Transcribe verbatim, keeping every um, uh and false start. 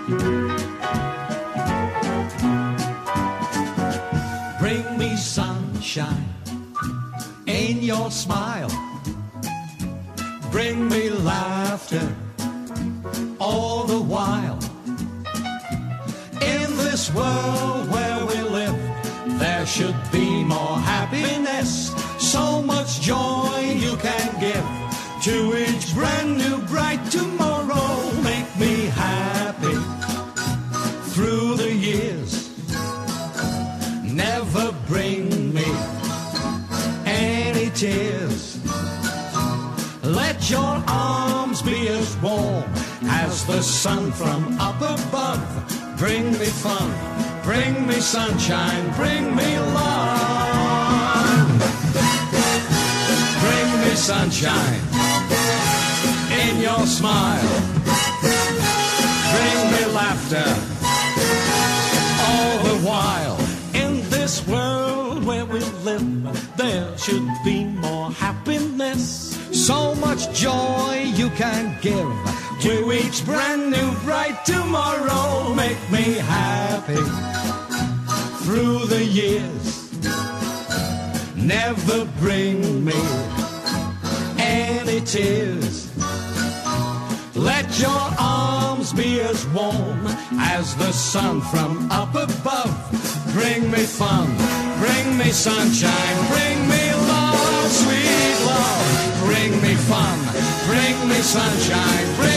Bring me sunshine in your smile. Bring me laughter all the while. In this world where we live, there should be more happiness. So much joy you can give to each brand new bright tomorrow. Make me happy through the years. Never bring me any tears. Let your arms be as warm as the sun from up above. Bring me fun, bring me sunshine, bring me love. Bring me sunshine in your smile. Bring me laughter all the while. In this world where we live, there should be more happiness. So much joy you can give to each brand new bright tomorrow. Make me happy through the years. Never bring me any tears. Let your arms be as warm as the sun from up above. Bring me fun, bring me sunshine, bring me love, sweet love. Bring me fun, bring me sunshine, bring